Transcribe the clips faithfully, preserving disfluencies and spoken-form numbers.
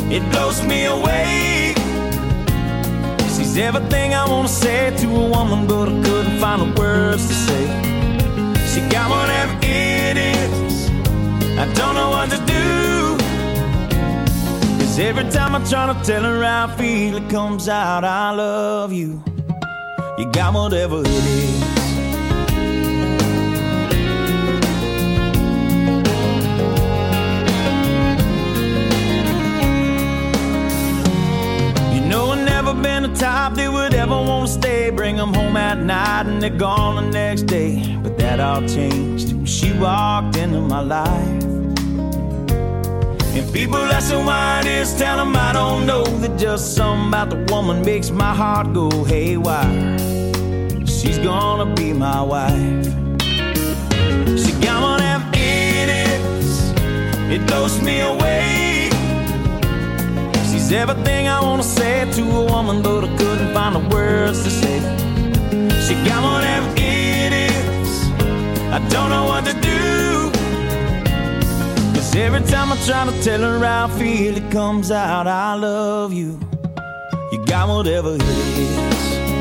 it blows me away. She's everything I wanna say to a woman, but I couldn't find the words to say. She got whatever it is, I don't know what to do. Cause every time I try to tell her how I feel, it comes out, I love you. You got whatever it is. Been the type that would ever want to stay, bring them home at night and they're gone the next day. But that all changed when she walked into my life. And people ask her why it is, tell them I don't know, that just something about the woman makes my heart go haywire. She's gonna be my wife. She got whatever it is, it blows me away. She's everything I wanna say to a woman, but I couldn't find the words to say. She got whatever it is, I don't know what to do. Cause every time I try to tell her how I feel, it comes out, I love you. You got whatever it is.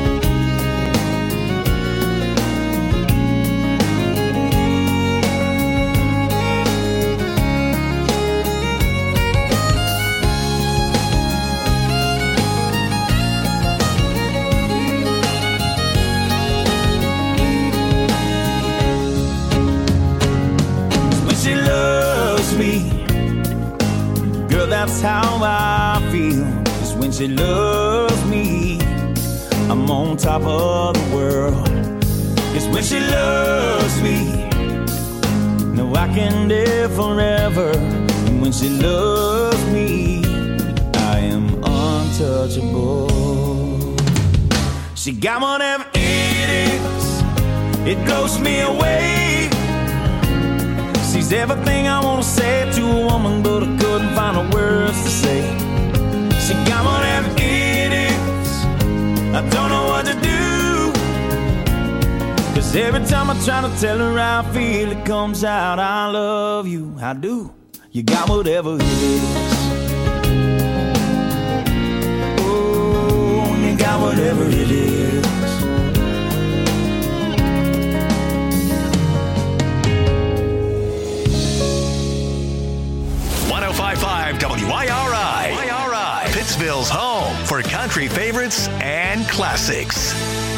That's how I feel. Cause when she loves me, I'm on top of the world. Cause when she loves me, no, I can live forever. And when she loves me, I am untouchable. She got whatever it is, it blows me away. She's everything I wanna say to a woman, but I couldn't find the words to say. She got whatever it is, I don't know what to do. Cause every time I try to tell her how I feel, it comes out, I love you. I do. You got whatever it is. Oh, you got whatever it is. one oh five point five W I R I. Y R I. Pittsville's home for country favorites and classics.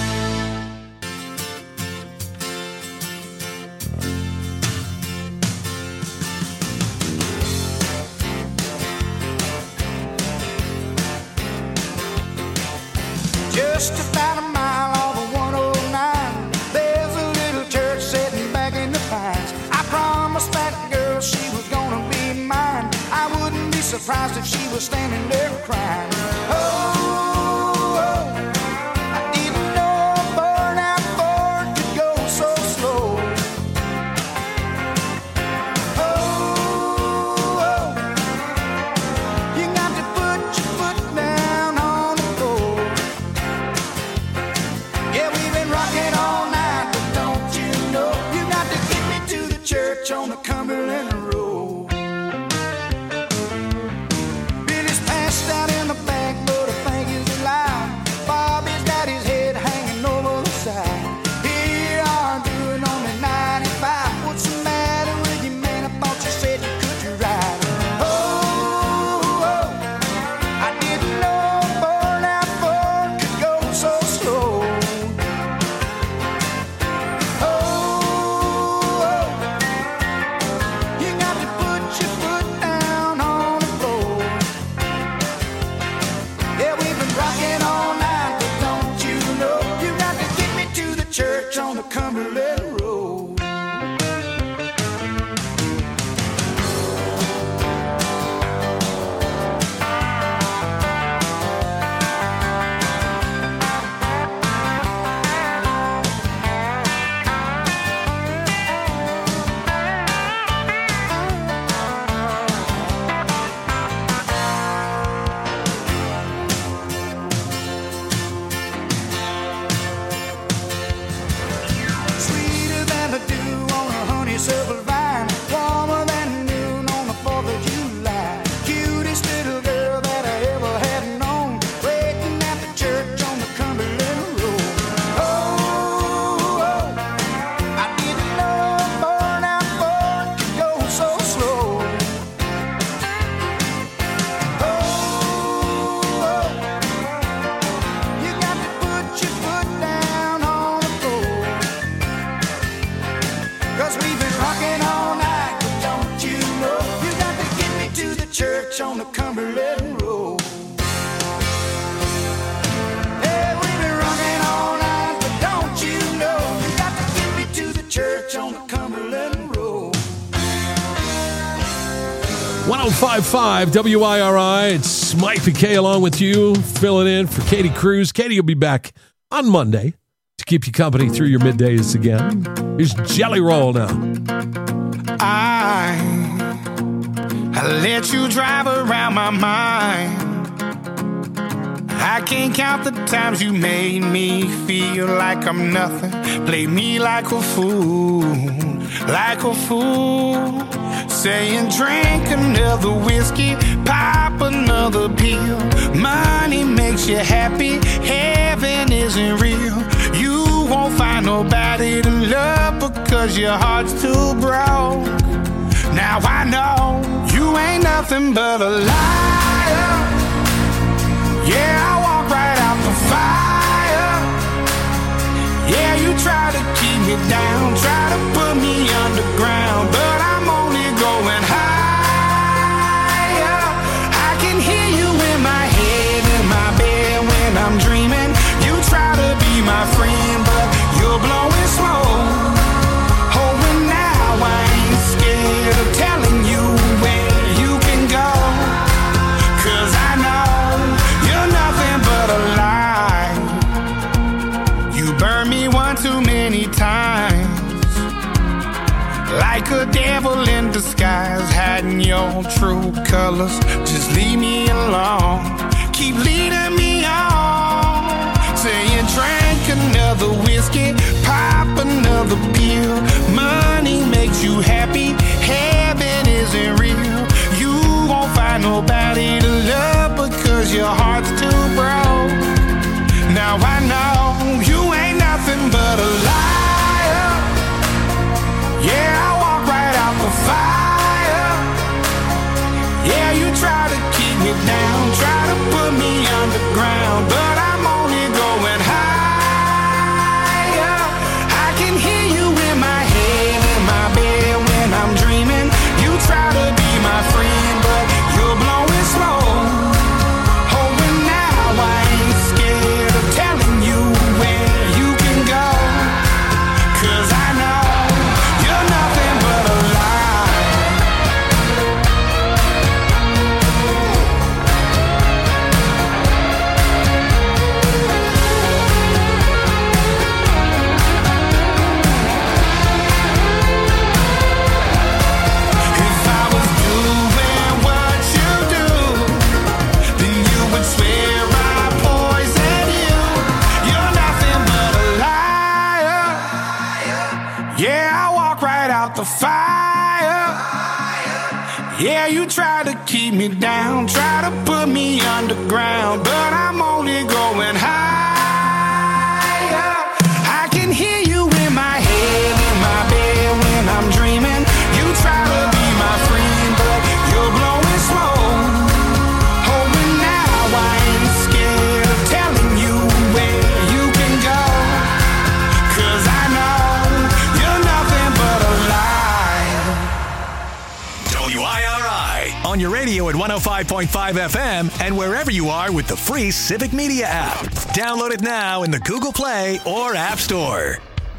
Just about a mile off of one oh nine, there's a little church sitting back in the pines. I promised that girl she was gonna be mine. I wouldn't be surprised if she was standing there crying. Oh, oh, I didn't know a burnout Ford could go so slow. Oh, oh, you got to put your foot down on the floor. Yeah, we've been rocking all night, but don't you know, you got to get me to the church on the Cumberland Road. Down in the back, but I think he's alive. Bobby's got his head hanging over the side. Here you are doing only ninety-five. What's the matter with you, man? I thought you said you could ride. Oh, oh, I didn't know a burnout Ford could go so slow. Oh, oh, you got to put your foot down on the floor. Yeah, we've been rocking all night, but don't you know, you got to get me to the church on the Cumberland Road. Sweet church on the Cumberland Road. Hey, we've been rocking all night, but don't you know you got to get me to the church on the Cumberland Road. one oh five point five W I R I. It's Mike P K along with you, filling in for Katie Cruz. Katie will be back on Monday to keep you company through your middays again. Here's Jelly Roll now. I, I let you drive around my mind. I can't count the times you made me feel like I'm nothing. Play me like a fool, like a fool. Saying drink another whiskey, pop another pill. Money makes you happy, heaven isn't real. You won't find nobody to love because your heart's too broke. Now I know you ain't nothing but a liar. Yeah, I walk right out the fire. Yeah, you try to keep me down, try to put me underground, but I'm only going higher. I can hear you in my head, in my bed when I'm dreaming. You try to be my friend, but you're blowing smoke. Oh, and now I ain't scared of telling you where you can go, 'cause I know you're nothing but a lie. You burned me one too many times, like a devil in disguise, hiding your true colors. Just leave me alone, keep leading me on. Saying drink another whiskey, pop another pill. Money makes you happy, heaven isn't real. You won't find nobody to love because your heart's too broke. Now I know you ain't nothing but a liar. Yeah, I walk right out the fire. Yeah, you try to keep me down, try to put me underground, but I'm only going higher. I can hear you in my head, in my bed when I'm dreaming. You try to be my friend, but you're blowing smoke. Oh, and now I ain't scared of telling you where you can go, 'cause I know you're nothing but a lie. If I was doing what you do, then you would swear I poisoned you. You're nothing but a liar. Yeah, I walk right out the fire. Yeah, you try to keep me down, try to put me underground, but I'm only going higher. I can hear you in my head, in my bed when I'm dreaming. You try to be my friend, but you're blowing smoke. Oh, and now I ain't scared of telling you where you can go, 'cause I know you're nothing but a lie. W I R I on your radio at one oh five point five F M and wherever you are with the free Civic Media app. Download it now in the Google Play or App Store.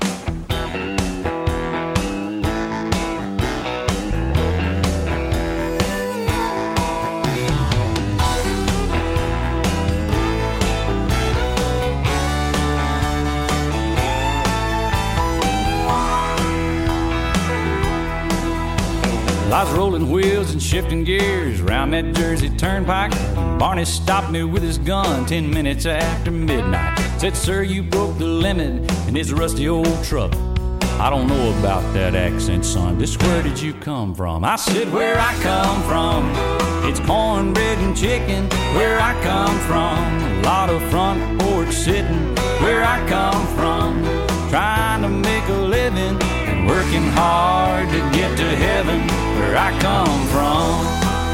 I was rolling wheels and shifting gears around that Jersey Turnpike. Barney stopped me with his gun ten minutes after midnight. Said, sir, you broke the limit in this rusty old truck. I don't know about that accent, son. Just where did you come from? I said, where I come from, it's cornbread and chicken. Where I come from, a lot of front porch sitting. Where I come from, trying to make a living and working hard to get to heaven. Where I come from,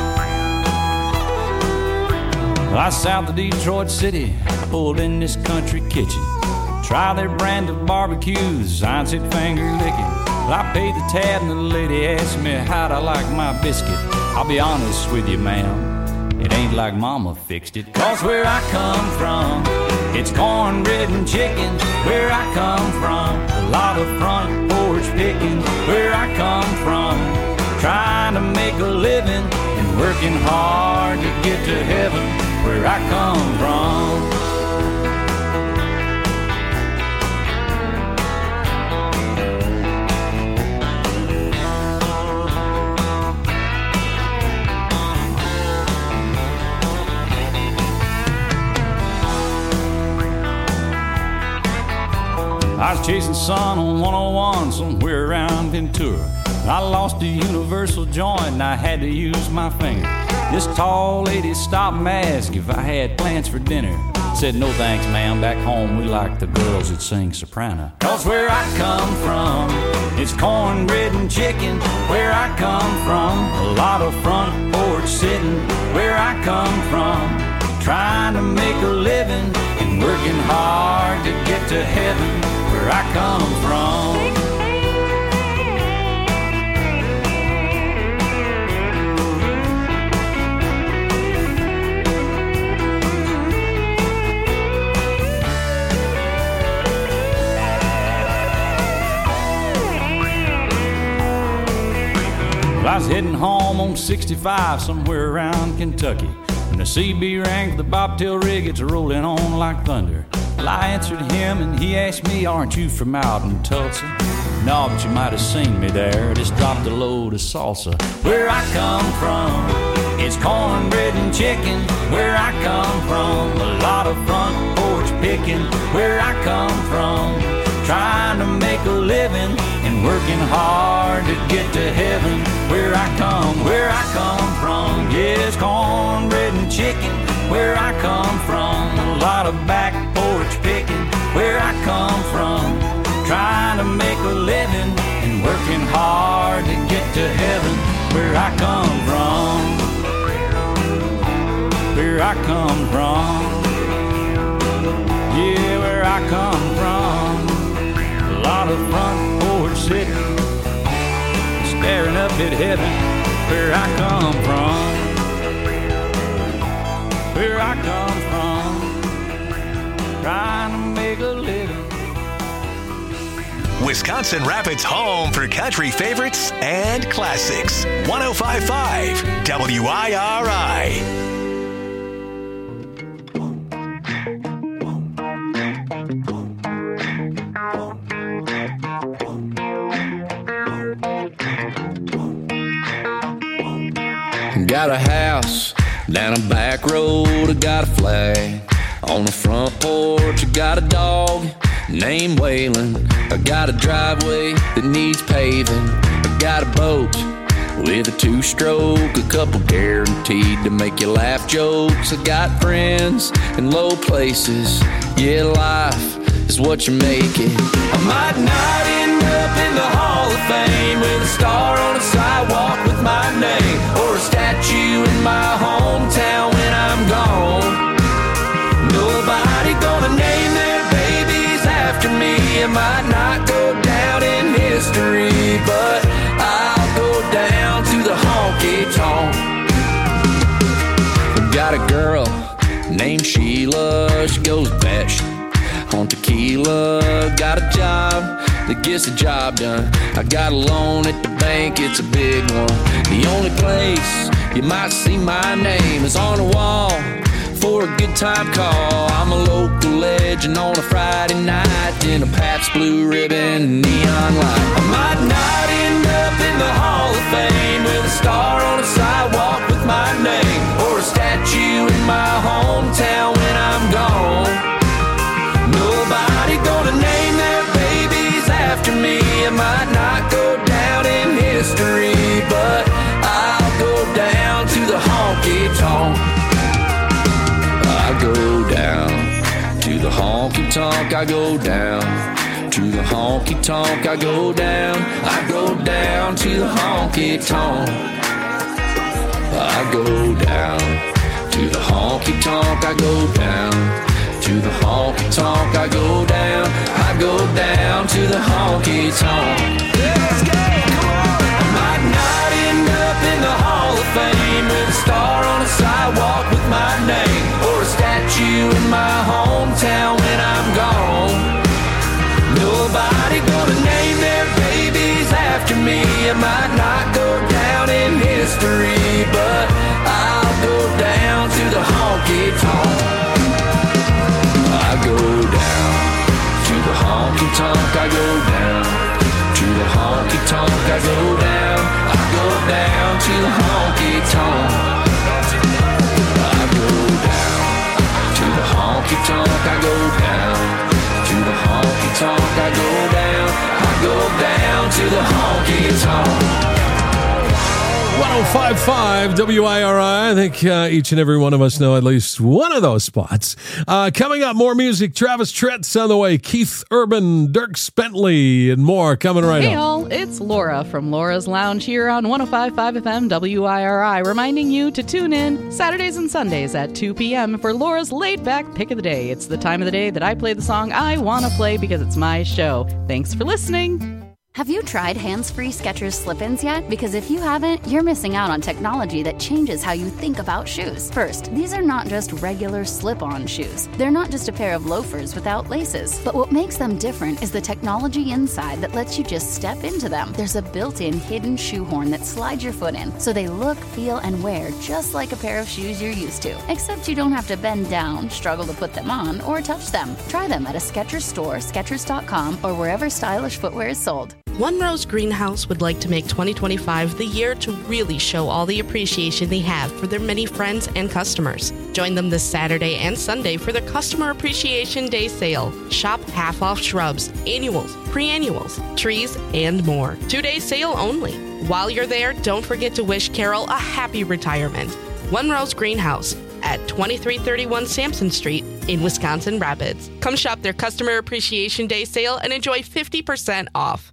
I south of Detroit City, pulled in this country kitchen. Try their brand of barbecues, I said finger licking. Well, I paid the tab and the lady asked me how'd I like my biscuit. I'll be honest with you, ma'am, it ain't like mama fixed it. Cause where I come from, it's cornbread and chicken. Where I come from, a lot of front porch picking. Where I come from, trying to make a living and working hard to get to heaven. Where I come from. I was chasing sun on one oh one somewhere around Ventura. I lost a universal joint and I had to use my finger. This tall lady stopped and asked if I had plans for dinner. Said, no thanks, ma'am, back home we like the girls that sing soprano. Cause where I come from, it's cornbread and chicken. Where I come from, a lot of front porch sitting. Where I come from, trying to make a living and working hard to get to heaven. Where I come from. I was heading home on sixty-five somewhere around Kentucky when the C B rang for the bobtail rig. It's rolling on like thunder. Well, I answered him and he asked me, aren't you from out in Tulsa? No, but you might have seen me there. Just dropped a load of salsa. Where I come from, it's cornbread and chicken. Where I come from, a lot of front porch picking. Where I come from, trying to make a living and working hard to get to heaven. Where I come, where I come from, yes, cornbread and chicken. Where I come from, a lot of back porch picking. Where I come from, trying to make a living and working hard to get to heaven. Where I come from, where I come from, yeah, where I come from. A lot of front porch sitting, staring up at heaven. Where I come from, where I come from, trying to make a living. Wisconsin Rapids' home for country favorites and classics. one oh five point five W I R I. Got a house down a back road, I got a flag on the front porch. I got a dog named Waylon. I got a driveway that needs paving. I got a boat with a two-stroke, a couple guaranteed to make you laugh jokes. I got friends in low places. Yeah, life is what you make it. I might not end up in the Hall of Fame with a star on a sidewalk with my name, or a statue in my hometown when I'm gone. Nobody gonna name their babies after me. I might not go down in history, but I'll go down to the honky-tonk. Got a girl named Sheila, she goes batshit on tequila. Got a job that gets the job done. I got a loan at the bank, it's a big one. The only place you might see my name is on the wall for a good time call. I'm a local legend on a Friday night in a Pabst Blue Ribbon neon light. I might not end up in the Hall of Fame with a star on a sidewalk with my name, or a statue in my hometown when I'm gone. Nobody gonna name their babies after me. I might not go down in history, but I'll go down to the honky-tonk. I go down to the honky-tonk. I go down to the honky-tonk. I go down. I go down to the honky-tonk. I go down to the honky-tonk. I go down to the honky-tonk. I go down. I go down to the honky-tonk. Let's go, come on. I might not end up in the Hall of Fame you might not go down in history, but I'll go down to the honky tonk. I go down to the honky tonk. I go down to the honky tonk. I go down. I go down to the honky tonk. I go down to the honky tonk. I go down to the honky tonk. I go down. I go down to the honky tonk. one oh five point five W I R I. I think uh, each and every one of us know at least one of those spots. Uh, coming up, more music. Travis Tritt's on the way. Keith Urban, Dirk Bentley, and more coming right hey up. Hey all, it's Laura from Laura's Lounge here on one oh five point five F M W I R I, reminding you to tune in Saturdays and Sundays at two p.m. for Laura's laid-back pick of the day. It's the time of the day that I play the song I want to play because it's my show. Thanks for listening. Have you tried hands-free Skechers slip-ins yet? Because if you haven't, you're missing out on technology that changes how you think about shoes. First, these are not just regular slip-on shoes. They're not just a pair of loafers without laces. But what makes them different is the technology inside that lets you just step into them. There's a built-in hidden shoehorn that slides your foot in, so they look, feel, and wear just like a pair of shoes you're used to. Except you don't have to bend down, struggle to put them on, or touch them. Try them at a Skechers store, Skechers dot com, or wherever stylish footwear is sold. One Rose Greenhouse would like to make twenty twenty-five the year to really show all the appreciation they have for their many friends and customers. Join them this Saturday and Sunday for the Customer Appreciation Day sale. Shop half-off shrubs, annuals, pre-annuals, trees, and more. Two-day sale only. While you're there, don't forget to wish Carol a happy retirement. One Rose Greenhouse at twenty-three thirty-one Sampson Street in Wisconsin Rapids. Come shop their Customer Appreciation Day sale and enjoy fifty percent off.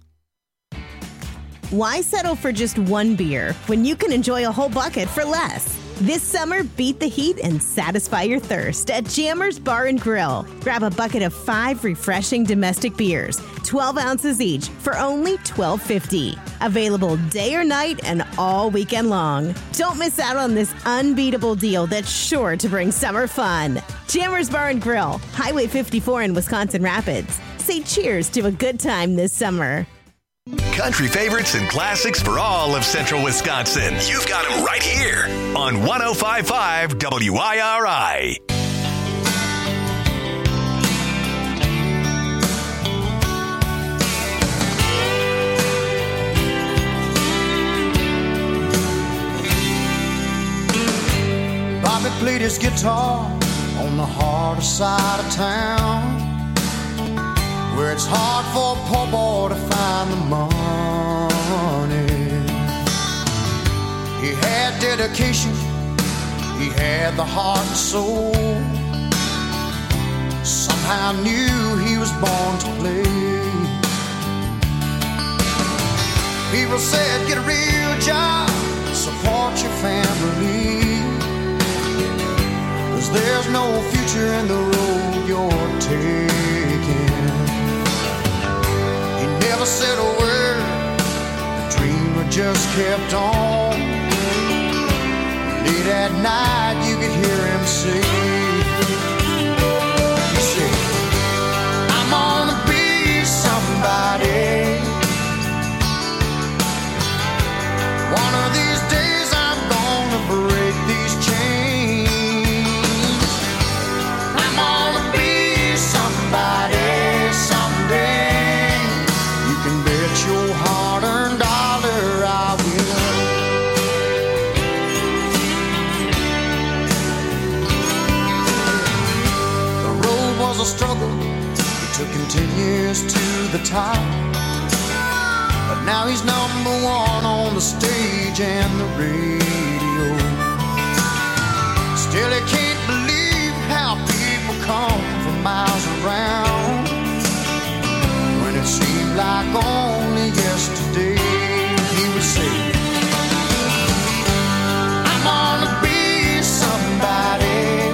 Why settle for just one beer when you can enjoy a whole bucket for less? This summer, beat the heat and satisfy your thirst at Jammers Bar and Grill. Grab a bucket of five refreshing domestic beers, twelve ounces each, for only twelve fifty. Available day or night and all weekend long. Don't miss out on this unbeatable deal that's sure to bring summer fun. Jammers Bar and Grill, Highway fifty-four in Wisconsin Rapids. Say cheers to a good time this summer. Country favorites and classics for all of central Wisconsin. You've got them right here on one oh five point five W I R I. Bobby played his guitar on the harder side of town, where it's hard for a poor boy to find the money. He had dedication, he had the heart and soul. Somehow knew he was born to play. People said, get a real job, support your family, 'cause there's no future in the road you're taking. Never said a word, the dreamer just kept on. Late at night you could hear him say, he said, I'm gonna be somebody. One of these days I'm gonna break these chains. I'm gonna be somebody someday. Your hard-earned dollar I will. The road was a struggle, it took him ten years to the top, but now he's number one on the stage and the radio. Still he can't believe how people come from miles around, when it seemed like only yesterday he would say, I'm gonna be somebody.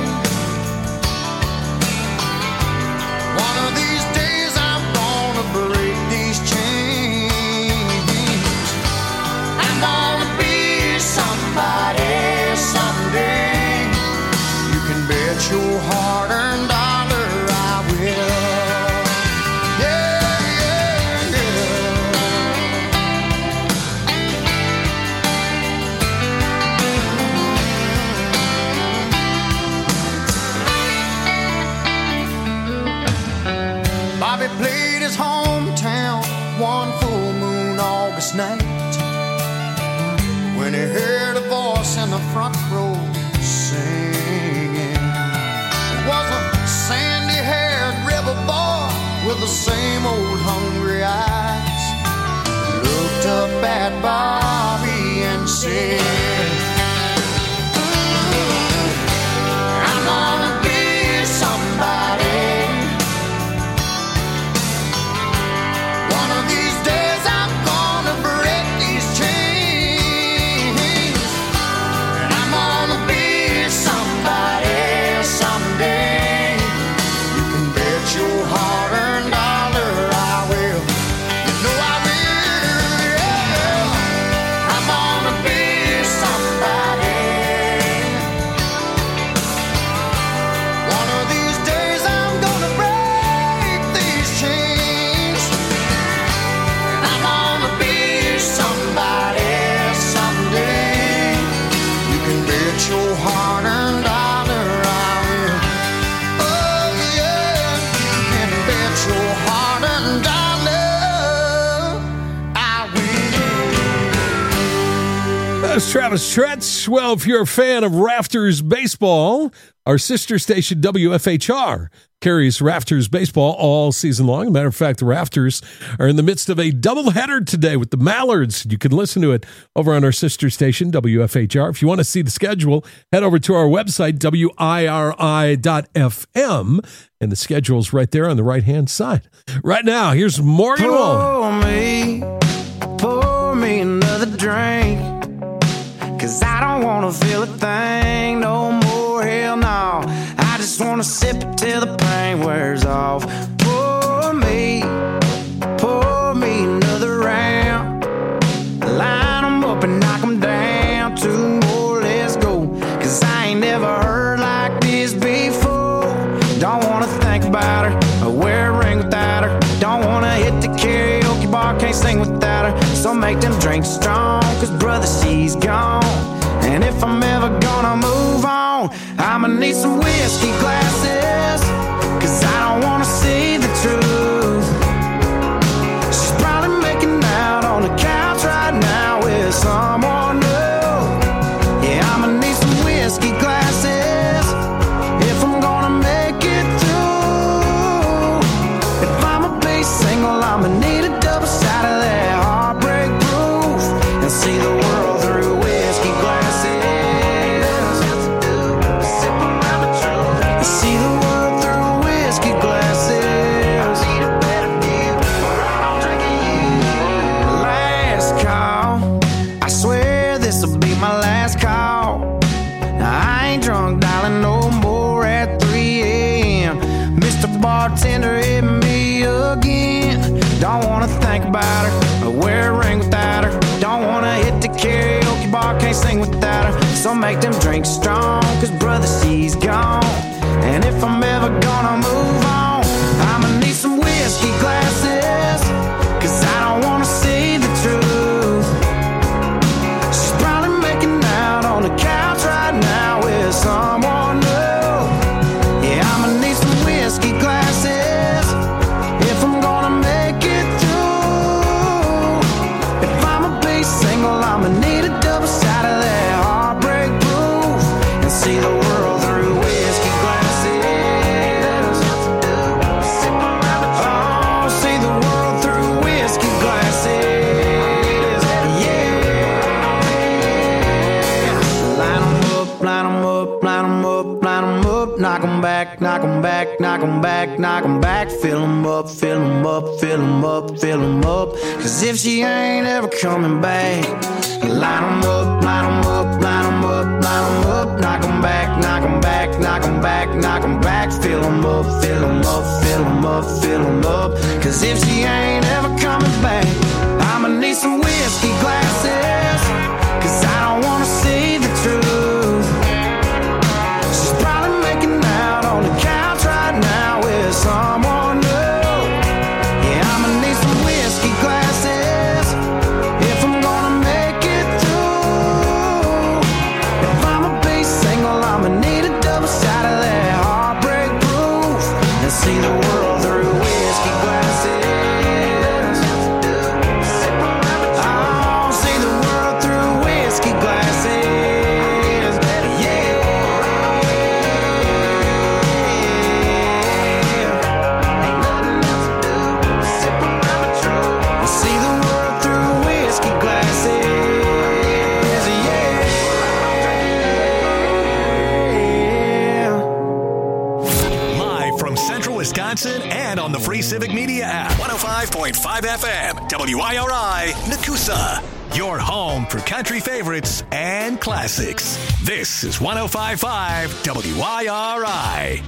One of these days I'm gonna break these chains. I'm gonna be somebody someday. front row singing. It was a sandy-haired rebel boy with the same old hungry eyes. Looked up at Bobby and said, I'm gonna be somebody. One of these days I'm gonna break these chains, and I'm gonna be somebody someday. You can bet your hard-earned dollar I will. You know I will, yeah. I'm gonna be somebody. One of these days I'm gonna break these chains, and I'm gonna be somebody someday. You can bet your hard-earned dollar I will. Oh yeah, you can bet your hard-earned dollar I will. That's Travis Tretz. Well, if you're a fan of Rafters Baseball, our sister station W F H R carries Rafters Baseball all season long. As a matter of fact, the Rafters are in the midst of a doubleheader today with the Mallards. You can listen to it over on our sister station, W F H R. If you want to see the schedule, head over to our website, W I R I dot F M, and the schedule's right there on the right-hand side. Right now, here's Morgan Wallen. Pour me, pour me another drink, 'cause I don't wanna feel a thing no more, hell no. I just wanna sip it till the pain wears off. Pour me, pour me another round. Line 'em up and knock 'em down. Two more, let's go. 'Cause I ain't never heard like this before. Don't wanna think about her or wear a ring without her. Don't wanna hit the karaoke bar, can't sing without her. So make them drinks strong, 'cause brother, she's gone. And if I'm ever gonna move on, I'ma need some whiskey glasses, 'cause I don't wanna see the truth. She's probably making out on the couch right now with someone new. Yeah, I'ma need some whiskey glasses if I'm gonna make it through. If I'ma be single, I'ma need a double shot of that heartbreak proof, and see the world through whiskey glasses. See the world through whiskey glasses. I need a better view, or I'm drinking you. Last call, I swear this'll be my last call. Now I ain't drunk, darling, no more at three a.m. Mister Bartender hit me again. Don't wanna think about her or wear a ring without her. Don't wanna hit the karaoke bar, can't sing without her. So make them drinks strong, 'cause brother, she's gone. And if I'm ever gonna move on, I'ma need some whiskey glasses, 'cause I don't wanna see the truth. She's probably making out on the couch right now with someone new. Yeah, I'ma need some whiskey glasses if I'm gonna make it through. If I'ma be single, I'ma need a double shot of that heartbreak proof, and see the world through whiskey glasses. Oh, see the world through whiskey glasses. Yeah. Line 'em up, line 'em up, line 'em up, line 'em up. Knock 'em back, knock 'em back, knock 'em back, knock 'em back. Fill 'em up, fill 'em up, fill 'em up, fill 'em up. 'Cause if she ain't ever coming back, line 'em up, line 'em up, line 'em up, line 'em up. Knock 'em back, knock 'em back, knock 'em back, knock 'em back. Fill 'em up, fill 'em up, fill 'em up, fill em up. 'Cause if she ain't ever coming back, I'ma need some whiskey glasses, 'cause I don't wanna see the truth. She's probably making out on the couch right now with someone new. Yeah, I'ma need some whiskey glasses if I'm gonna make it through. If I'ma be single, I'ma need a double shot of that heartbreak proof, and see the world through whiskey glasses. Oh, see the Civic Media app. one oh five point five F M, W I R I, Nakusa. Your home for country favorites and classics. This is one oh five point five W I R I.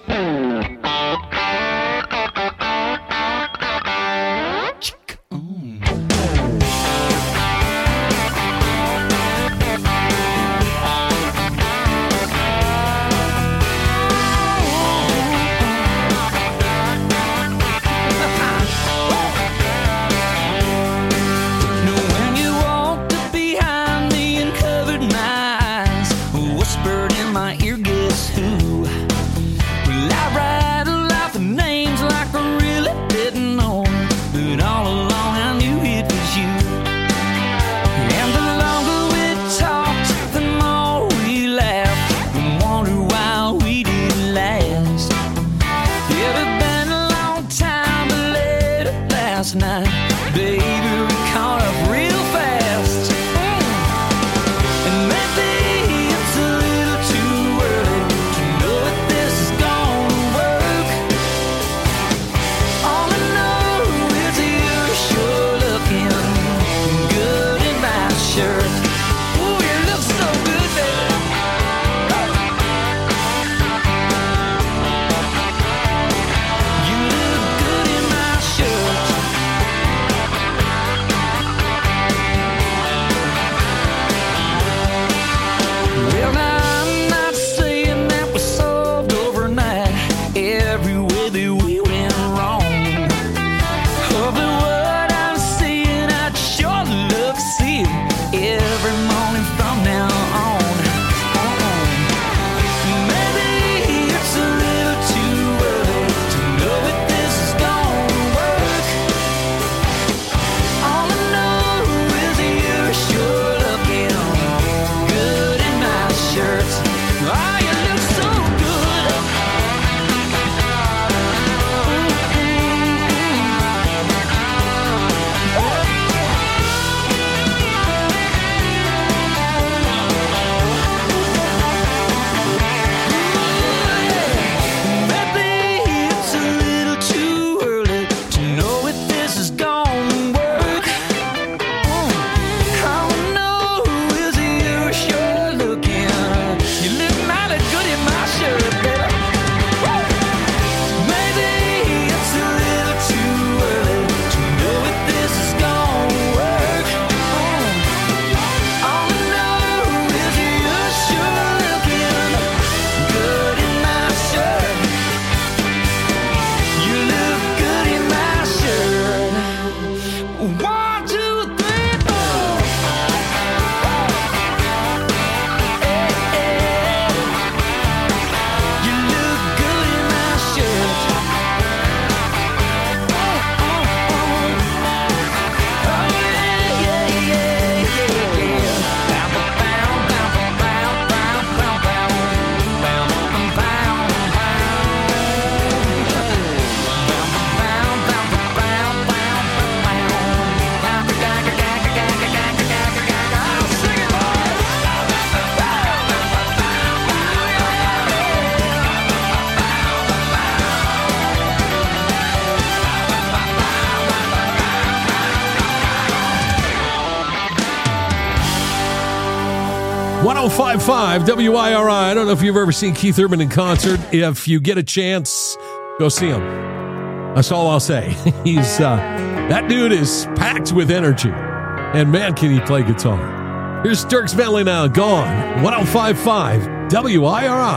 one oh five point five W I R I. I don't know if you've ever seen Keith Urban in concert. If you get a chance, go see him. That's all I'll say. He's uh, that dude is packed with energy. And man, can he play guitar. Here's Dierks Bentley now, Gone. one oh five point five W I R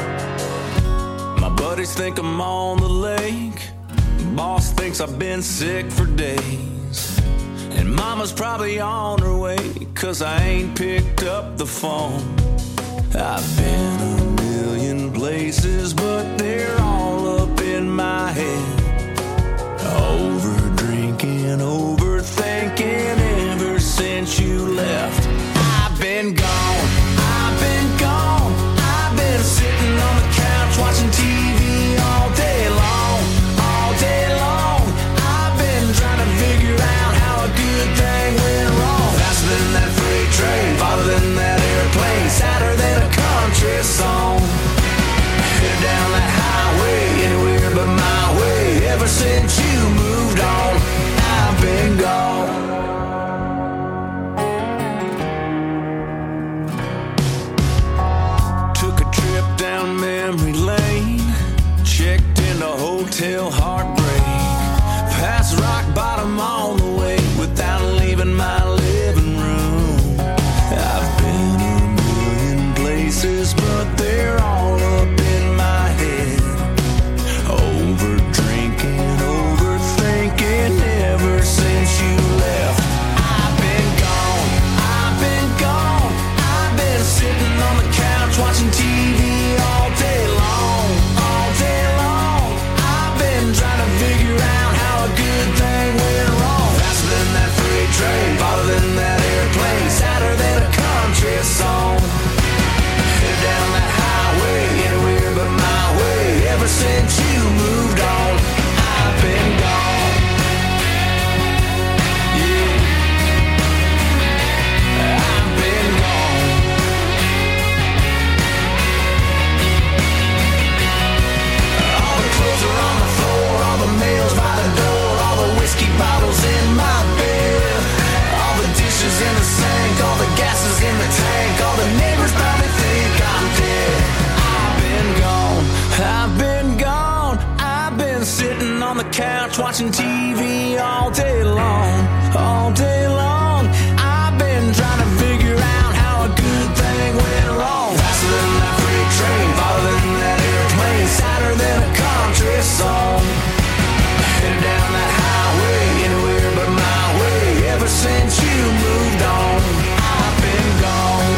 I. My buddies think I'm on the lake. Boss thinks I've been sick for days. And mama's probably on her way, cause I ain't picked up the phone. I've been a million places, but they're all up in my head. Over drinking, overthinking ever since you left. I've been gone, I've been gone. I've been sitting on the couch watching T V all day long, all day long. I've been trying to figure out how a good thing went wrong. Faster than that freight train, farther than that airplane, sadder than a country song. couch watching T V all day long, all day long. I've been trying to figure out how a good thing went wrong. Faster than that freight train, farther than that airplane, sadder than a country song. Headed down that highway, anywhere but my way. Ever since you moved on, I've been gone.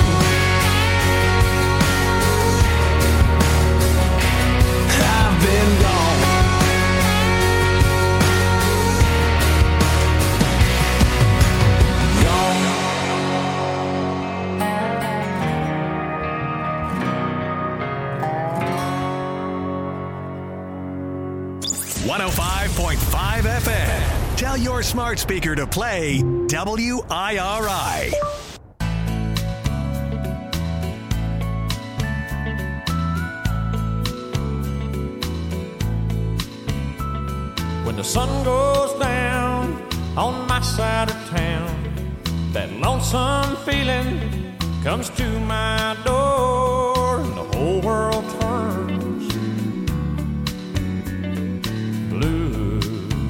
I've been gone. one oh five point five F M. Tell your smart speaker to play W I R I. When the sun goes down on my side of town, that lonesome feeling comes to my door, and the whole world turns blue.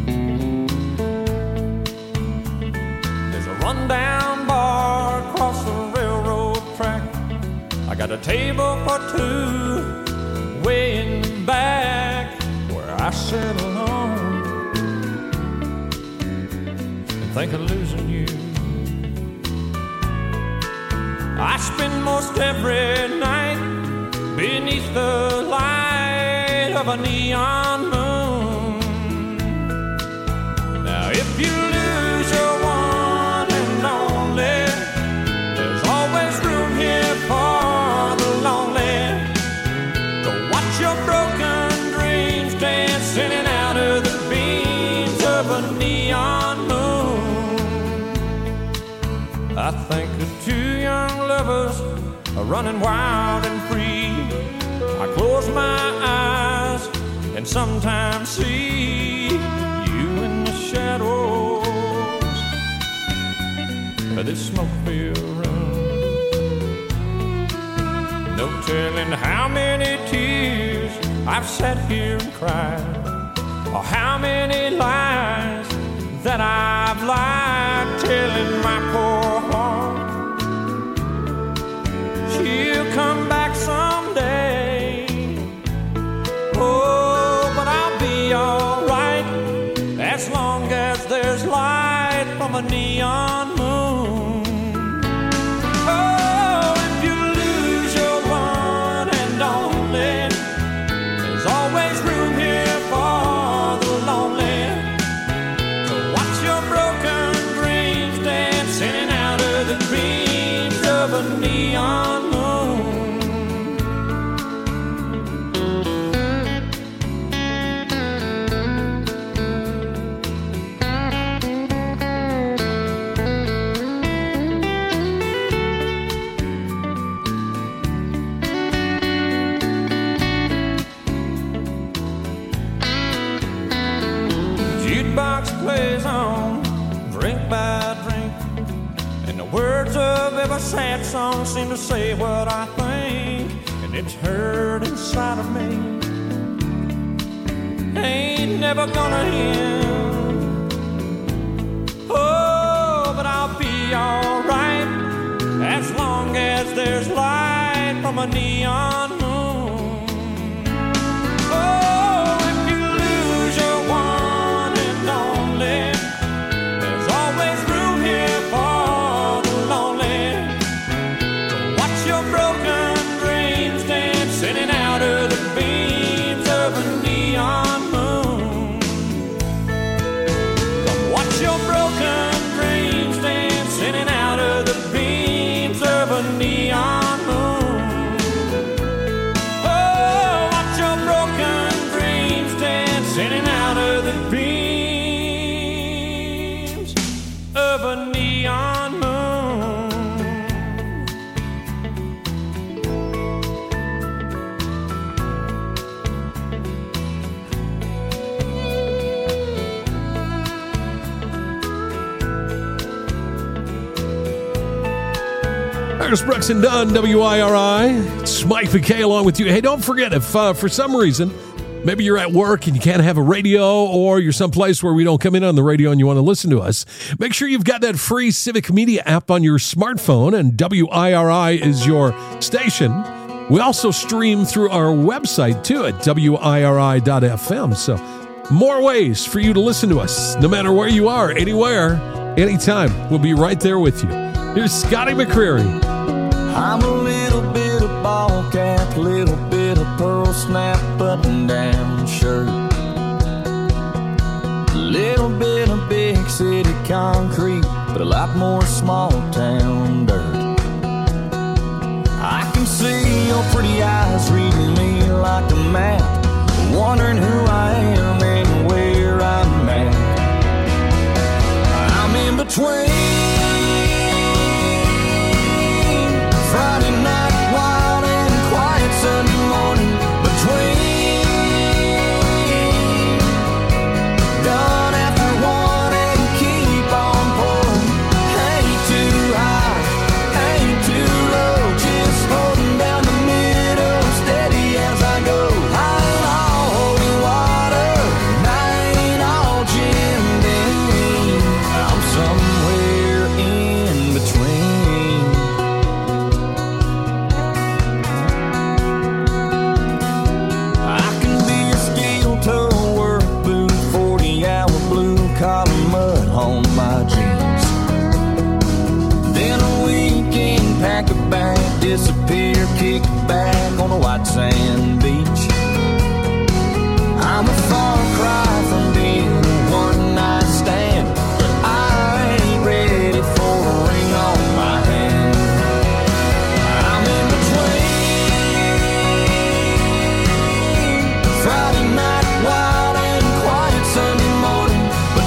There's a rundown bar across the railroad track. I got a table for two way in the back where I sit alone and think of losing you. I spend most every night beneath the light of a neon moon. Now if you lose your one and only, there's always room here for the lonely. Go watch your broken dreams dance in and out of the beams of a neon moon. I think of two young lovers are running wild and free. I close my eyes and sometimes see you in the shadows of this smoke-filled room. No telling how many tears I've sat here and cried, or how many lies that I've lied, telling my poor heart she'll come back someday. Oh, but I'll be alright as long as there's light from a neon moon. Oh, if you lose your one and only, there's always room here for the lonely. To watch your broken dreams dance in and out of the dreams of a neon moon. Jukebox plays on, drink by drink, and the words of every sad song seem to say what I think, and it's heard inside of me. Ain't never gonna end. Oh, but I'll be alright as long as there's light from a neon moon. Oh, if you lose your one and only, there's always room here for the lonely. To watch your broken dreams dance in and out of the beams of a neon moon. Come watch your broken dreams dance in and out of the beams of a neon moon. Oh, watch your broken dreams dance in and out of the beams of a neon moon. There's Brooks and Dunn, W I R I. It's Mike McKay along with you. Hey, don't forget, if uh, for some reason Maybe you're at work and you can't have a radio, or you're someplace where we don't come in on the radio and you want to listen to us. Make sure you've got that free Civic Media app on your smartphone, and W I R I is your station. We also stream through our website too at W I R I dot F M. So more ways for you to listen to us, no matter where you are, anywhere, anytime. We'll be right there with you. Here's Scotty McCreery. I'm a little bit of ball cap, little bit of pearl snap button down shirt, little bit of big city concrete, but a lot more small town dirt. I can see your pretty eyes reading me like a map, wondering who I am and where I'm at. I'm in between Friday night wild and quiet Sunday morning, between done after one and keep on pouring. Ain't too high, ain't too low, just holding down the middle, steady as I go. I ain't all holy water, and I ain't all Jim Beam. I'm somewhere in between. I can be a steel toe work boot, forty hour blue collar mud on my jeans. Then a weekend pack a bag, disappear, kick back on a white sand beach. I'm a far cry from being a one night stand, but I ain't ready for a ring on my hand. I'm in between Friday night wild and quiet Sunday morning,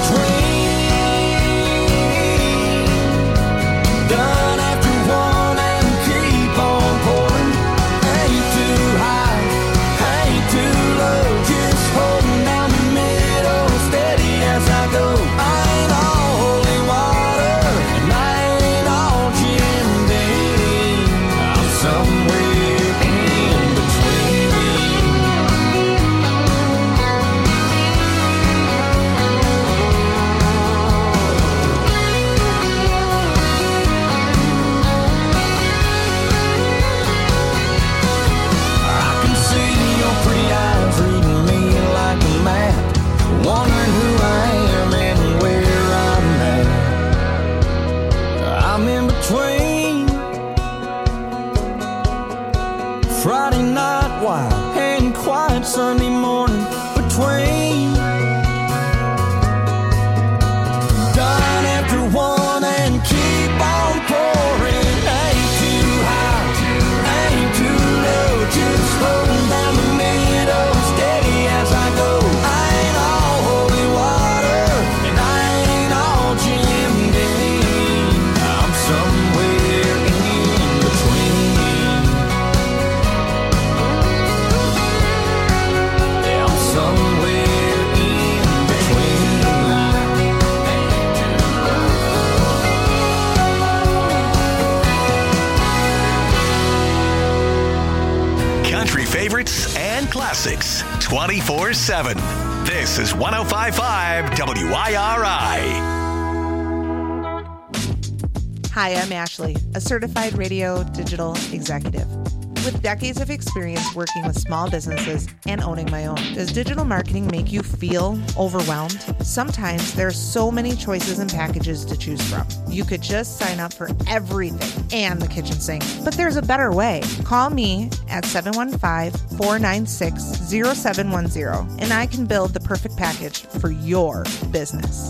between done after one and keep on pouring. Ain't too high, ain't too low, just holding down the middle, steady as I go. I ain't all holy water, and I ain't all Jim Beam. I'm somewhere in between. I can see your pretty eyes reading me like a map, wondering who I am and where I'm at. I'm in between Friday night wild and quiet Sunday morning, between done after one and keep on pouring. Ain't too high, ain't too low, just holding down the middle, steady as I go. I ain't all holy water, and I ain't all Jim Beam. I'm somewhere in between. Yeah, I'm somewhere in between. Country favorites and classics twenty-four seven. This is one oh five point five W I R I. Hi, I'm Ashley, a certified radio digital executive. With decades of experience working with small businesses and owning my own, does digital marketing make you feel overwhelmed? Sometimes there are so many choices and packages to choose from. You could just sign up for everything and the kitchen sink, but there's a better way. Call me at seven one five, four nine six, zero seven one zero and I can build the perfect package for your business.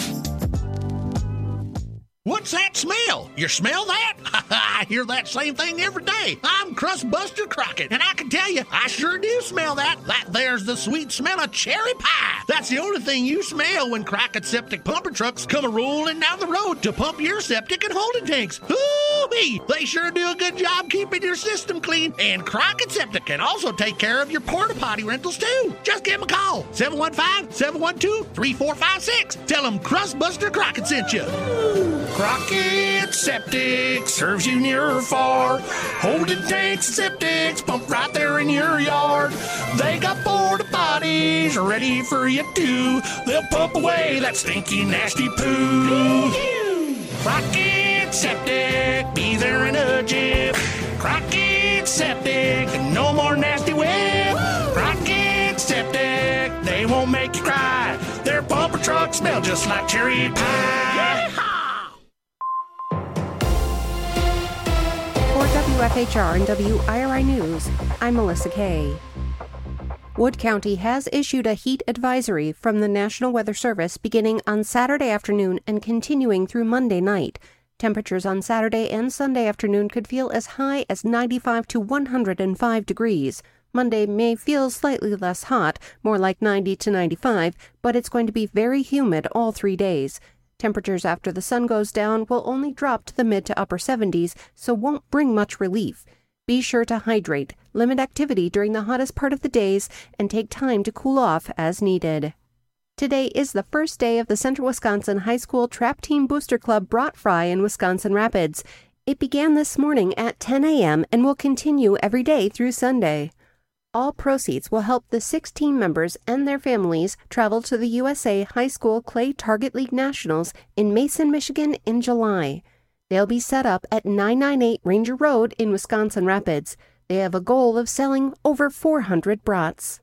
What's that smell? You smell that? I hear that same thing every day. I'm Crustbuster Crockett, and I can tell you, I sure do smell that. That there's the sweet smell of cherry pie. That's the only thing you smell when Crockett Septic Pumper trucks come a-rolling down the road to pump your septic and holding tanks. Hoo-wee! They sure do a good job keeping your system clean, and Crockett Septic can also take care of your porta potty rentals, too. Just give them a call, seven one five, seven one two, three four five six. Tell them Crustbuster Crockett sent you. Crockett Septic serves you near or far. Holding tanks and septics pump right there in your yard. They got porta potties Daddy's ready for you too. They'll pump away that stinky, nasty poo. Crockett Septic, be there in a jiff. Crockett Septic, no more nasty whip. Crockett Septic, they won't make you cry. Their pumper trucks smell just like cherry pie. For W F H R and W I R I News, I'm Melissa Kay. Wood County has issued a heat advisory from the National Weather Service beginning on Saturday afternoon and continuing through Monday night. Temperatures on Saturday and Sunday afternoon could feel as high as ninety-five to one hundred five degrees. Monday may feel slightly less hot, more like ninety to ninety-five, but it's going to be very humid all three days. Temperatures after the sun goes down will only drop to the mid to upper seventies, so won't bring much relief. Be sure to hydrate, limit activity during the hottest part of the days, and take time to cool off as needed. Today is the first day of the Central Wisconsin High School Trap Team Booster Club Brat Fry in Wisconsin Rapids. It began this morning at ten a.m. and will continue every day through Sunday. All proceeds will help the six team members and their families travel to the U S A High School Clay Target League Nationals in Mason, Michigan in July. They'll be set up at nine ninety-eight Ranger Road in Wisconsin Rapids. They have a goal of selling over four hundred brats.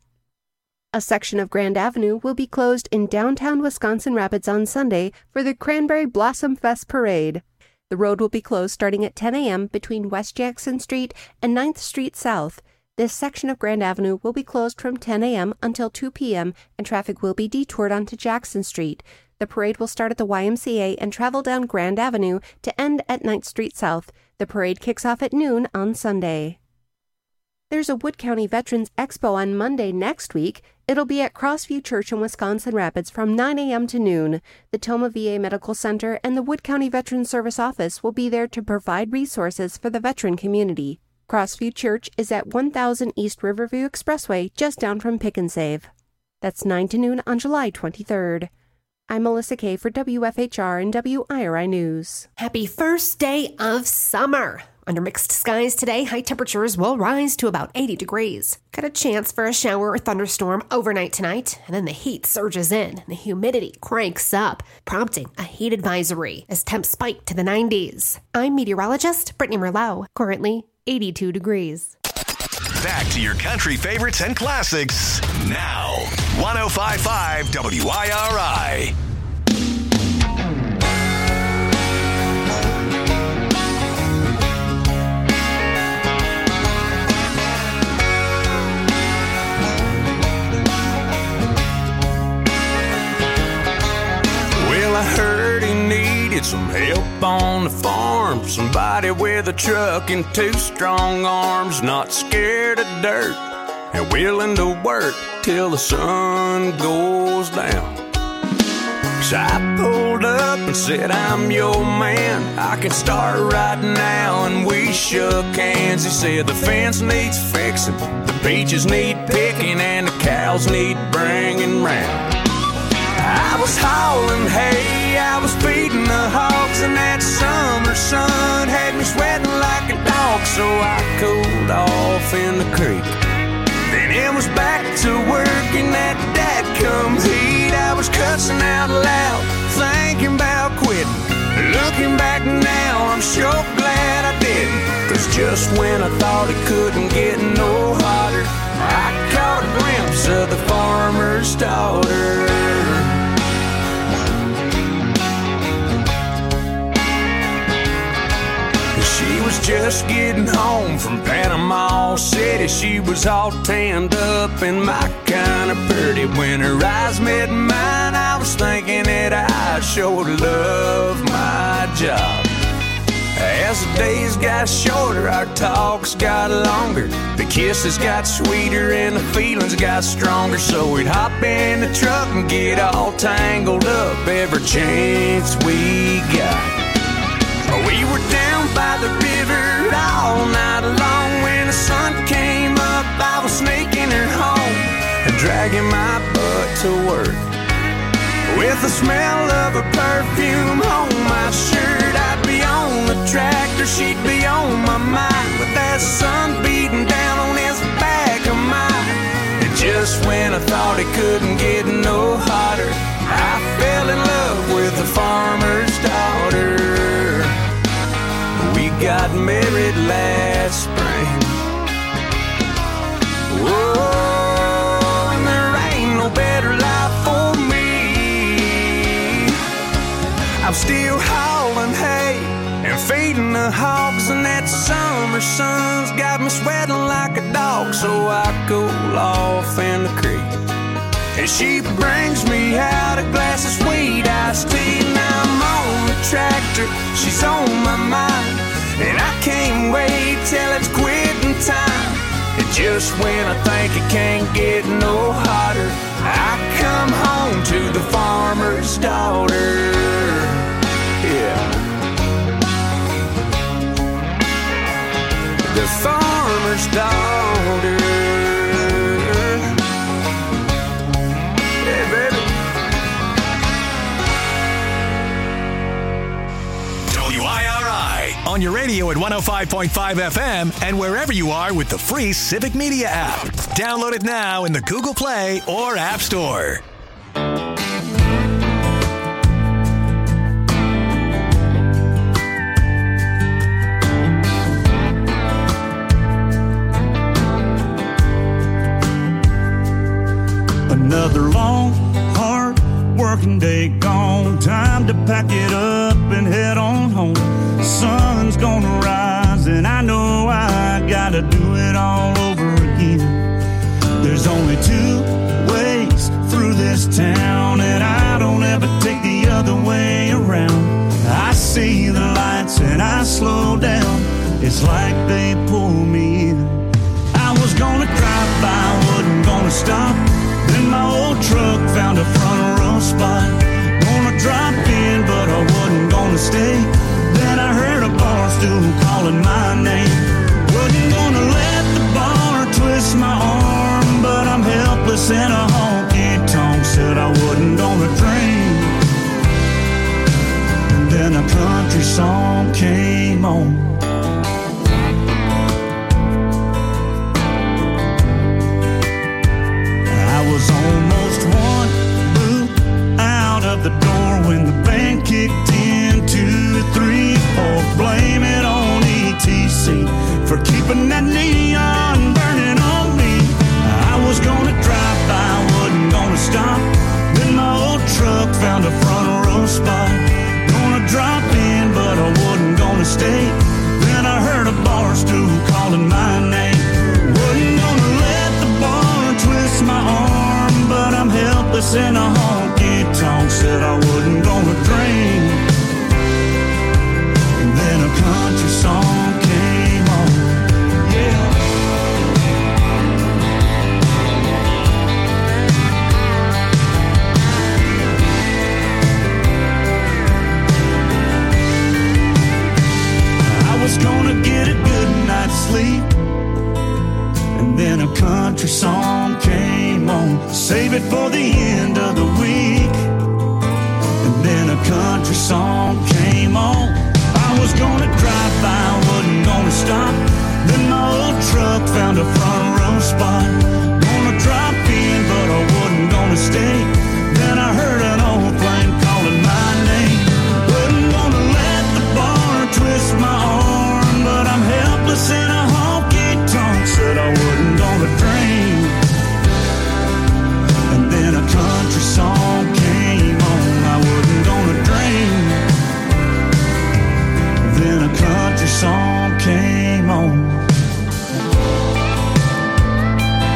A section of Grand Avenue will be closed in downtown Wisconsin Rapids on Sunday for the Cranberry Blossom Fest Parade. The road will be closed starting at ten a.m. between West Jackson Street and ninth Street South. This section of Grand Avenue will be closed from ten a.m. until two p.m. and traffic will be detoured onto Jackson Street. The parade will start at the Y M C A and travel down Grand Avenue to end at ninth Street South. The parade kicks off at noon on Sunday. There's a Wood County Veterans Expo on Monday next week. It'll be at Crossview Church in Wisconsin Rapids from nine a.m. to noon. The Toma V A Medical Center and the Wood County Veterans Service Office will be there to provide resources for the veteran community. Crossview Church is at one thousand East Riverview Expressway, just down from Pick and Save. That's nine to noon on July twenty-third. I'm Melissa Kay for W F H R and W I R I News. Happy first day of summer. Under mixed skies today, high temperatures will rise to about eighty degrees. Got a chance for a shower or thunderstorm overnight tonight, and then the heat surges in and the humidity cranks up, prompting a heat advisory as temps spike to the nineties. I'm meteorologist Brittany Merlot, currently eighty-two degrees. Back to your country favorites and classics now. one oh five point five W I R I. Well, I heard he needed some help on the farm. Somebody with a truck and two strong arms, not scared of dirt and willing to work till the sun goes down. So I pulled up and said, I'm your man, I can start right now. And we shook hands. He said the fence needs fixing, the peaches need picking, and the cows need bringing round. I was hauling hay, I was feeding the hogs, and that summer sun had me sweating like a dog. So I cooled off in the creek. Then it was back to work in that dadcum heat. I was cussing out loud, thinking about quitting. Looking back now, I'm sure glad I didn't. Cause just when I thought it couldn't get no hotter, I caught a glimpse of the farmer's daughter. She was just getting home from Panama City. She was all tanned up and my kind of pretty. When her eyes met mine, I was thinking that I sure love my job. As the days got shorter, our talks got longer. The kisses got sweeter and the feelings got stronger. So we'd hop in the truck and get all tangled up every chance we got. We were down by the river all night long. When the sun came up, I was sneaking her home and dragging my butt to work. With the smell of her perfume on my shirt, I'd be on the tractor, she'd be on my mind, with that sun beating down on his back of mine. And just when I I thought it couldn't get no hotter. I fell in love with a farmer's daughter. We got married last spring. Whoa, and there ain't no better life for me. I'm still hauling hay and feeding the hogs, and that summer sun's got me sweating like a dog. So I cool off in the creek, and she brings me out a glass of sweet iced tea. Now I'm on the tractor, she's on my mind, and I can't wait till it's quitting time. And just when I think it can't get no hotter, I come home to the farmer's daughter. Yeah. The farmer's daughter. Yeah, baby. W I R I on your radio at one oh five point five F M and wherever you are with the free Civic Media app. Download it now in the Google Play or App Store. Another long, hard working day gone. Time to pack it up and head on home. Sun's gonna rise and I know I gotta do it all over again. There's only two ways through this town, and I don't ever take the other way around. I see the lights and I slow down. It's like they pull me in. I was gonna drive by, wasn't gonna stop. Then my old truck found a front row spot. Gonna drop in, but I wasn't gonna stay. Then I heard a bar stool calling my name. Wasn't gonna let the bar twist my arm, but I'm helpless in a honky-tonk. Said I wasn't gonna drink. And then a country song came on. Was almost one boot out of the door when the band kicked in. Two, three, four, blame it on E T C for keeping that neon burning on me. I was gonna drive by, wasn't gonna stop. Then my old truck found a front row spot. Gonna drop in, but I wasn't gonna stay. Then I heard a bar stool calling my name. Wasn't gonna let the bar twist my arm, but I'm helpless in a honky-tonk. Said I wasn't gonna drink. And then a country song came on. Yeah. I was gonna get a good night's sleep, and then a country song came on. Save it for the end of the week. And then a country song came on. I was gonna drive by, wasn't gonna stop. Then my old truck found a front row spot. Gonna drop in, but I wasn't gonna stay. Then I heard an old plane calling my name. Wasn't gonna let the bar twist my arm, but I'm helpless in a honky-tonk. Said I wasn't gonna drink. And then a country song came on. I wasn't gonna drink. Then a country song came on.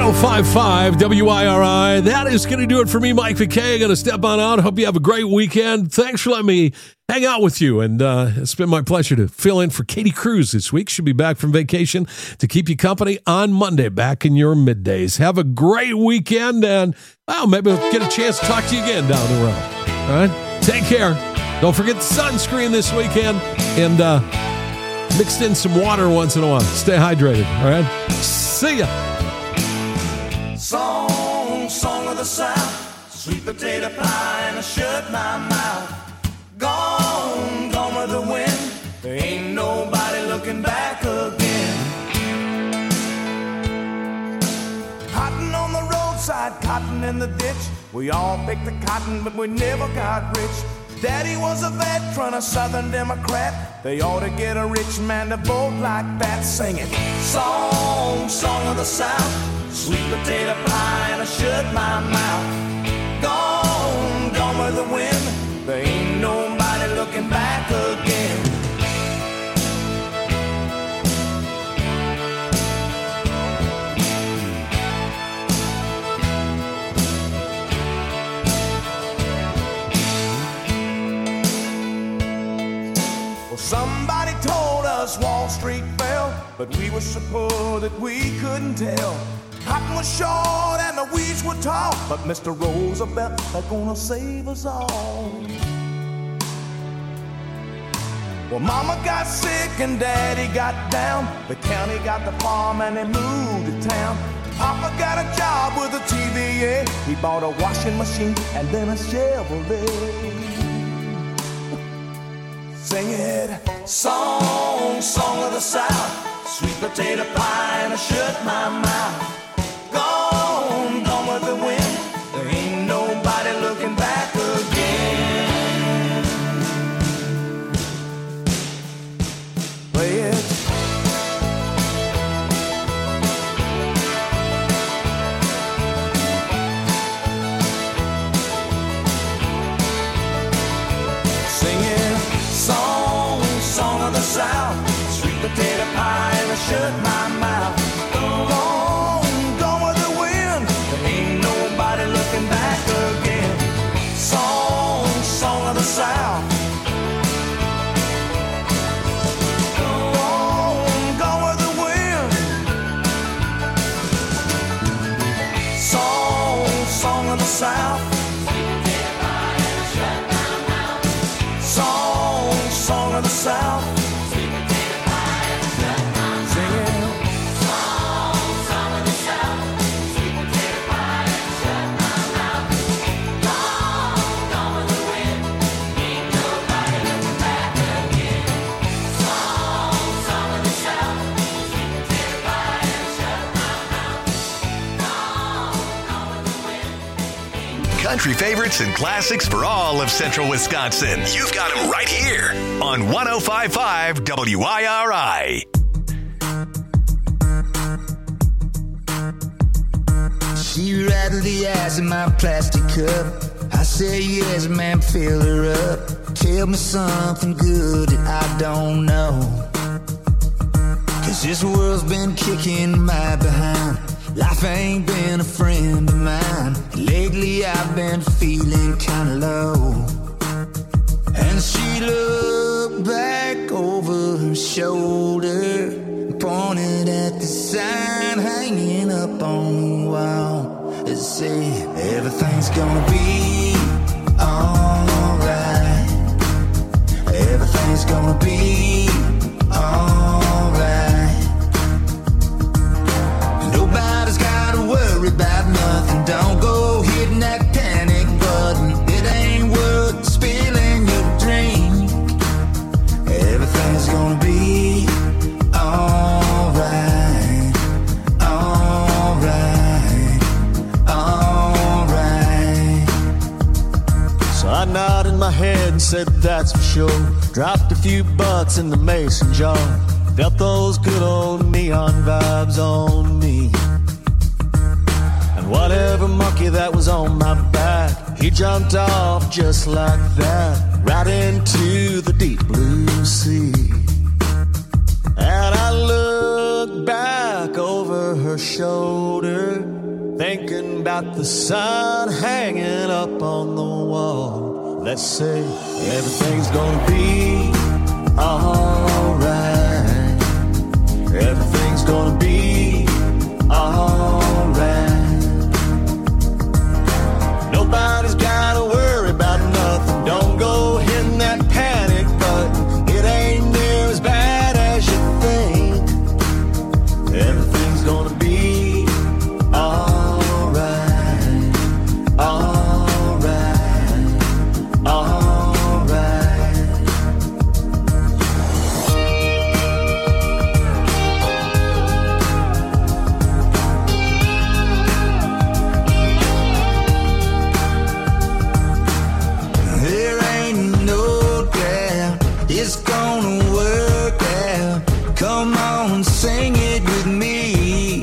oh five five W I R I. That is going to do it for me, Mike McKay. Going to step on out. Hope you have a great weekend. Thanks for letting me hang out with you. And uh, it's been my pleasure to fill in for Katie Cruz this week. She'll be back from vacation to keep you company on Monday, back in your middays. Have a great weekend, and, well, maybe we'll get a chance to talk to you again down the road. All right? Take care. Don't forget the sunscreen this weekend, and uh, mixed in some water once in a while. Stay hydrated. All right? See ya. Song, song of the South, sweet potato pie, and I shut my mouth. Gone, gone with the wind. There ain't nobody looking back again. Cotton on the roadside, cotton in the ditch. We all picked the cotton, but we never got rich. Daddy was a veteran, a Southern Democrat. They ought to get a rich man to vote like that, singing song, song of the South, sweet potato pie, and I shut my mouth. Gone, gone with the wind. There ain't nobody looking back again. Somebody told us Wall Street fell, but we were so poor that we couldn't tell. Cotton was short and the weeds were tall, but Mister Roosevelt is gonna save us all. Well, Mama got sick and Daddy got down. The county got the farm and they moved to town. Papa got a job with a T V A. He bought a washing machine and then a Chevrolet. Sing it, song, song of the South, sweet potato pie, and I shut my mouth. Gone, gone with the wind. There ain't nobody looking back again. Play it. South, sweet potato pie, and I shut my mouth. Gone, gone with the wind. There ain't nobody looking back again. Song, song of the South. Gone, gone with the wind. Song, song of the South. Song, song of the South. Country favorites and classics for all of Central Wisconsin. You've got them right here on one oh five point five W I R I. She rattled the ice in my plastic cup. I say yes, man, fill her up. Tell me something good that I don't know. Cause this world's been kicking my behind. Life ain't been a friend of mine. Lately I've been feeling kinda low. And she looked back over her shoulder, pointed at the sign hanging up on the wall. It said, everything's gonna be alright. Everything's gonna be alright. Nobody's gotta worry about nothing. Don't go hitting that panic button. It ain't worth spilling your drink. Everything's gonna be alright. Alright. Alright. So I nodded my head and said that's for sure. Dropped a few bucks in the mason jar. Felt those good old neon vibes on me. And whatever monkey that was on my back, he jumped off just like that, right into the deep blue sea. And I looked back over her shoulder, thinking about the sun hanging up on the wall. Let's say everything's gonna be alright. Everything's gonna be alright. Nobody's gotta worry about nothing. Don't go hitting that panic button. It ain't near as bad as you think. Everything's gonna be alright. Alright. Alright. There ain't no doubt it's gonna work out. Come on, sing it with me.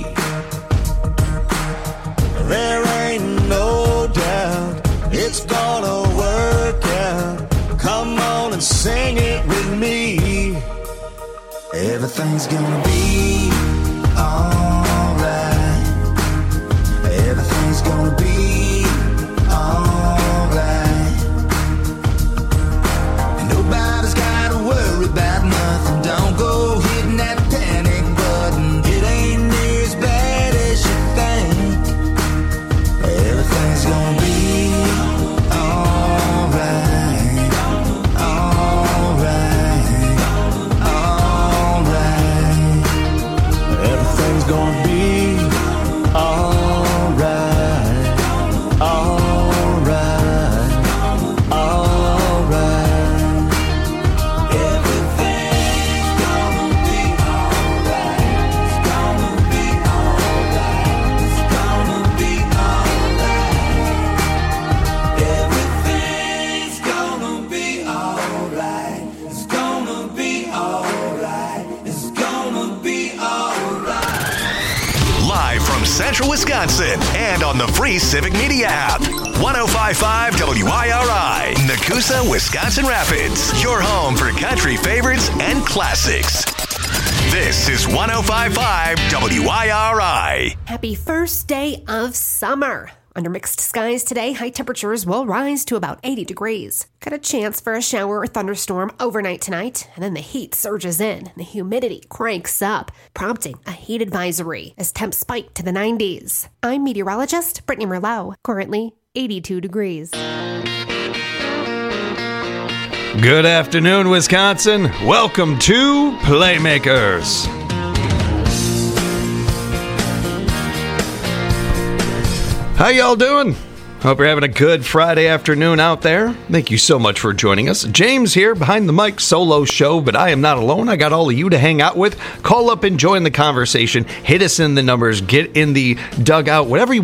There ain't no doubt it's gonna work out. Come on and sing it with me. Everything's gonna be alright. Everything's gonna be alright. Nobody's gotta worry about nothing. Don't go hitting that panic button. It ain't near as bad as you think. Everything's gonna be alright. Alright. Alright. Everything's gonna be alright. Alright. Alright. Everything's gonna be alright. It's gonna be alright. It's gonna be alright. Everything's gonna be alright. It's gonna be alright. It's gonna be alright. Live from Central Wisconsin and on the free Civic Media app. one oh five point five W I R I, Nakusa, Wisconsin Rapids. Your home for country favorites and classics. This is one oh five point five W I R I. Happy first day of summer. Under mixed skies today, high temperatures will rise to about eighty degrees. Got a chance for a shower or thunderstorm overnight tonight, and then the heat surges in and the humidity cranks up, prompting a heat advisory as temps spike to the nineties. I'm meteorologist Brittany Merlot, currently eighty-two degrees. Good afternoon, Wisconsin. Welcome to Playmakers. How y'all doing? Hope you're having a good Friday afternoon out there. Thank you so much for joining us. James here, behind the mic solo show, but I am not alone. I got all of you to hang out with. Call up and join the conversation. Hit us in the numbers. Get in the dugout. Whatever you